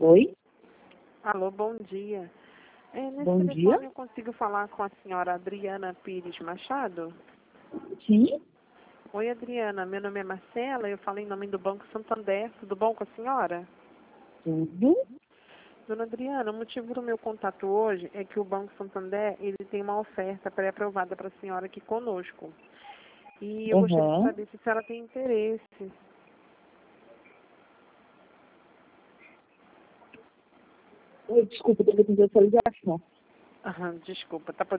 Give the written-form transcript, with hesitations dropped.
Oi? Alô, bom dia. Nesse Bom telefone dia. eu consigo falar com a senhora Adriana Pires Machado? Sim? Oi, Adriana. Meu nome é Marcela, eu falo em nome do Banco Santander. Tudo bom com a senhora? Tudo? Dona Adriana, o motivo do meu contato hoje é que o Banco Santander ele tem uma oferta pré-aprovada para a senhora aqui conosco. E eu gostaria de Aham. saber se a senhora tem interesse. Oi, desculpa, teve que essa ligação. Desculpa, tá